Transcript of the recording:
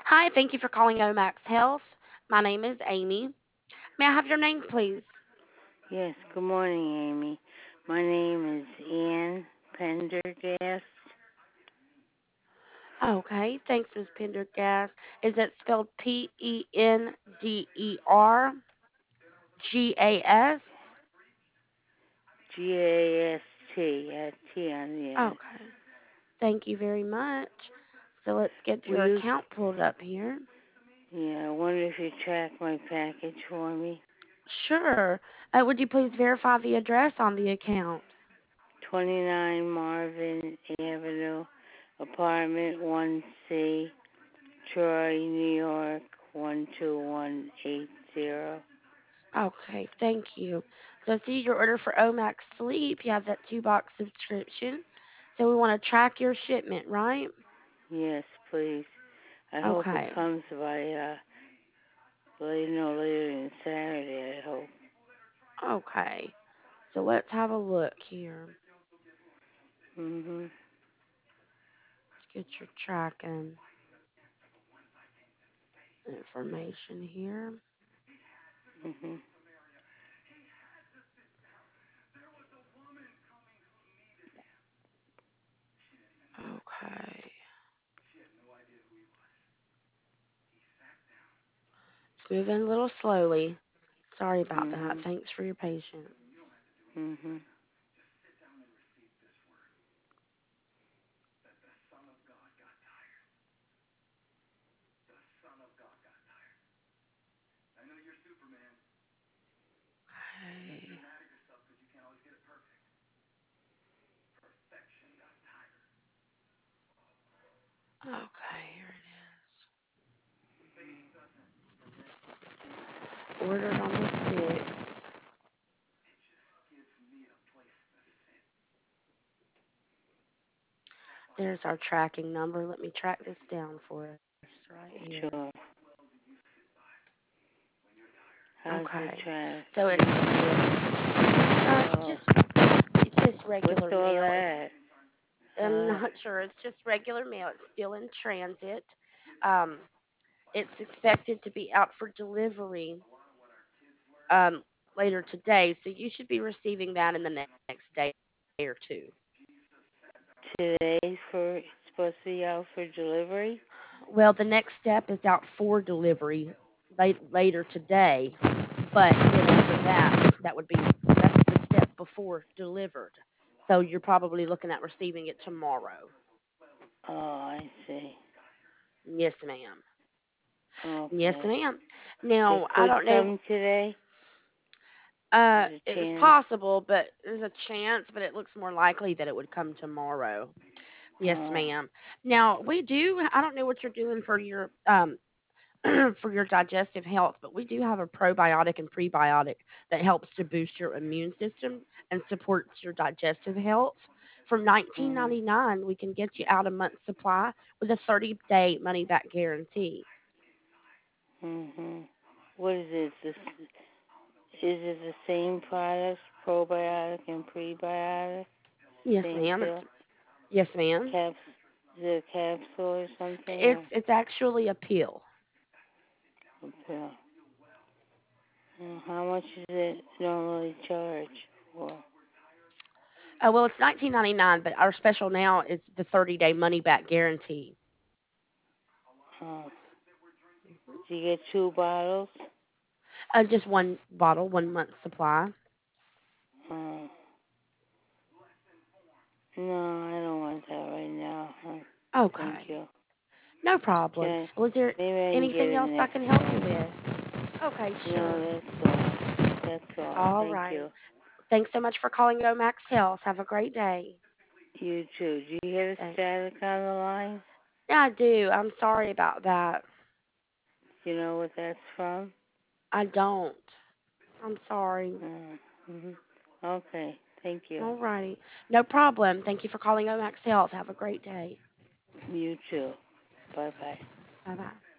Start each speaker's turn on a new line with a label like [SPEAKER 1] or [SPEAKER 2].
[SPEAKER 1] Hi, thank you for calling Omax Health. My name is Amy. May I have your name, please?
[SPEAKER 2] Yes, good morning, Amy. My name is Ann Pendergast.
[SPEAKER 1] Okay, thanks, Ms. Pendergast. Is it spelled Pendergas?
[SPEAKER 2] Gast, T on the end.
[SPEAKER 1] Okay, thank you very much. So let's get
[SPEAKER 2] Will
[SPEAKER 1] your
[SPEAKER 2] you,
[SPEAKER 1] account pulled up here.
[SPEAKER 2] yeah, I wonder if you track my package for me.
[SPEAKER 1] Sure. Would you please verify the address on the account?
[SPEAKER 2] 29 Marvin Avenue, apartment 1C, Troy, New York, 12180.
[SPEAKER 1] Okay, thank you. So I see your order for Omax Sleep. You have that two-box subscription. So we want to track your shipment, right?
[SPEAKER 2] Yes, please. I hope it
[SPEAKER 1] Okay.
[SPEAKER 2] comes by, no later than Saturday, I hope.
[SPEAKER 1] Okay. So let's have a look here.
[SPEAKER 2] Mhm.
[SPEAKER 1] Let's get your tracking information here.
[SPEAKER 2] Mhm.
[SPEAKER 1] Okay. It's moving a little slowly. Sorry about that.
[SPEAKER 2] Mhm.
[SPEAKER 1] Thanks for your patience.
[SPEAKER 2] Mhm.
[SPEAKER 1] Okay. Okay, here it is. Ordered on the 6th. There's our tracking number. Let me track this down for us right here.
[SPEAKER 2] Sure. How's the
[SPEAKER 1] Okay.
[SPEAKER 2] trash?
[SPEAKER 1] So
[SPEAKER 2] You
[SPEAKER 1] it's
[SPEAKER 2] feel?
[SPEAKER 1] it's
[SPEAKER 2] Oh,
[SPEAKER 1] just
[SPEAKER 2] what's
[SPEAKER 1] regular
[SPEAKER 2] all
[SPEAKER 1] mail.
[SPEAKER 2] that?
[SPEAKER 1] I'm
[SPEAKER 2] Huh?
[SPEAKER 1] not sure. It's just regular mail. It's still in transit. Um, it's expected to be out for delivery um, later today, so you should be receiving that in the next day or two.
[SPEAKER 2] Today for supposed to be out for delivery?
[SPEAKER 1] Well, the next step is out for delivery later today, but then after that, that's the step before delivered. So you're probably looking at receiving it tomorrow.
[SPEAKER 2] Oh, I see.
[SPEAKER 1] Yes, ma'am. Yes,
[SPEAKER 2] Okay.
[SPEAKER 1] ma'am.
[SPEAKER 2] It
[SPEAKER 1] Now, I
[SPEAKER 2] could
[SPEAKER 1] don't know.
[SPEAKER 2] come today. There's a
[SPEAKER 1] It's
[SPEAKER 2] chance.
[SPEAKER 1] possible, but there's a chance, but it looks more likely that it would come tomorrow. Yes,
[SPEAKER 2] Oh.
[SPEAKER 1] ma'am. Now, we do, I don't know what you're doing for your for your digestive health, but we do have a probiotic and prebiotic that helps to boost your immune system and supports your digestive health. For
[SPEAKER 2] Mhm.
[SPEAKER 1] 19.99, we can get you out a month's supply with a 30-day money back guarantee.
[SPEAKER 2] Mhm. What is it? Is it the same products, probiotic and prebiotic?
[SPEAKER 1] Yes,
[SPEAKER 2] Same
[SPEAKER 1] ma'am.
[SPEAKER 2] pill?
[SPEAKER 1] Yes, ma'am.
[SPEAKER 2] Caps? Is it a capsule or something or
[SPEAKER 1] It's actually a pill.
[SPEAKER 2] a pill? How much is it normally charge for?
[SPEAKER 1] Well, it's 19.99, but our special now is the 30-day money back guarantee.
[SPEAKER 2] Oh,
[SPEAKER 1] Mhm.
[SPEAKER 2] do you get two bottles?
[SPEAKER 1] Just one bottle, 1 month supply.
[SPEAKER 2] Oh, no, I don't want that right now. Thank
[SPEAKER 1] Okay,
[SPEAKER 2] you.
[SPEAKER 1] no problem.
[SPEAKER 2] Okay,
[SPEAKER 1] Was there
[SPEAKER 2] maybe I can get
[SPEAKER 1] anything
[SPEAKER 2] it
[SPEAKER 1] else I
[SPEAKER 2] next
[SPEAKER 1] can help you
[SPEAKER 2] month.
[SPEAKER 1] with? Okay,
[SPEAKER 2] No,
[SPEAKER 1] sure.
[SPEAKER 2] that's all. That's all.
[SPEAKER 1] All
[SPEAKER 2] Thank
[SPEAKER 1] righty.
[SPEAKER 2] you.
[SPEAKER 1] Thanks so much for calling Omax Health. Have a great day.
[SPEAKER 2] You too. Do you hear the
[SPEAKER 1] Thanks.
[SPEAKER 2] static on the line?
[SPEAKER 1] Yeah, I do. I'm sorry about that.
[SPEAKER 2] Do you know what that's from?
[SPEAKER 1] I don't. I'm sorry.
[SPEAKER 2] Mm-hmm. Okay, thank you.
[SPEAKER 1] All righty. No problem. Thank you for calling Omax Health. Have a great day.
[SPEAKER 2] You too. Bye bye.
[SPEAKER 1] Bye bye.